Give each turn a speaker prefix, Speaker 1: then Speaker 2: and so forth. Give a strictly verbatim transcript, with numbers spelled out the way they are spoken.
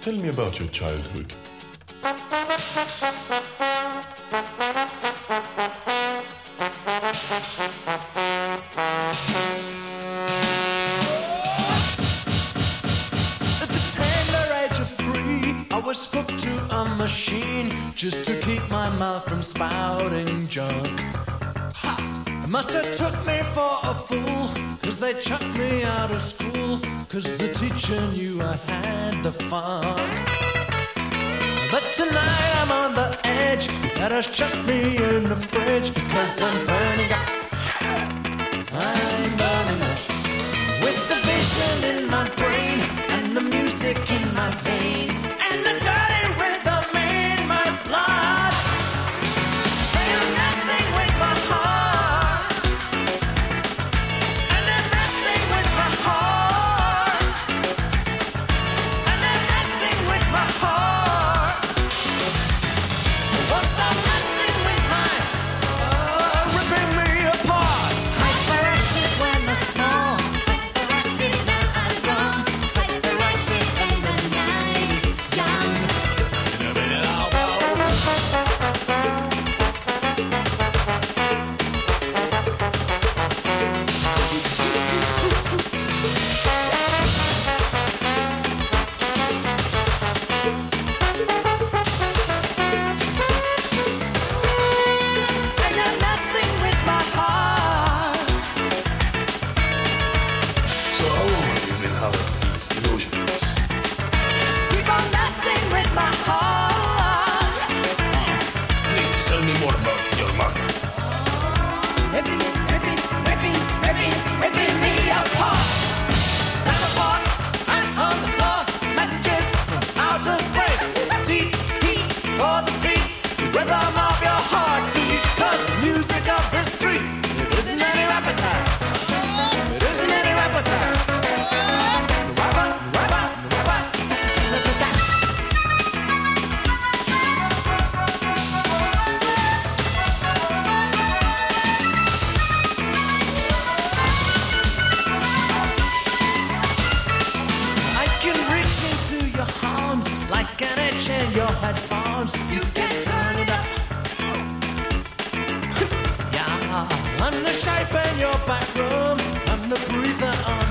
Speaker 1: tell me about your childhood.
Speaker 2: At the tender age of three, I was hooked to a machine just to keep my mouth from spouting junk. Ha! It must have took me for a fool, cause they chucked me out of school, cause the teacher knew I had the funk. But tonight I'm on the edge, you better shut me in the fridge, because I'm burning up. I'm burning up. With the vision in my brain, and the music in my veins, and the dirty rhythm in my blood. They are messing with my heart, and they're messing with my heart, and they're messing with my heart. They won't stop messing with my, uh, ripping me apart. Hyperactive when I small, hyperactive now I'm grown, hyperactive in the nineties, young. And they're messing with my heart.
Speaker 1: So how long have you been having these illusions?
Speaker 2: Keep on messing with my heart.
Speaker 1: Please tell me more about your master.
Speaker 2: Ripping, ripping, ripping, ripping, ripping me apart. Stand apart, I'm on the floor. Messages from outer space. Deep heat for the feet. The rhythm of your heartbeat. Cause the music of the street, it isn't any appetite. It isn't any appetite. Rapper, rapper, rapper. I can reach into your arms like an itch in your headphones. You can turn it up. Yeah, I'm the shape in your back room. I'm the breather on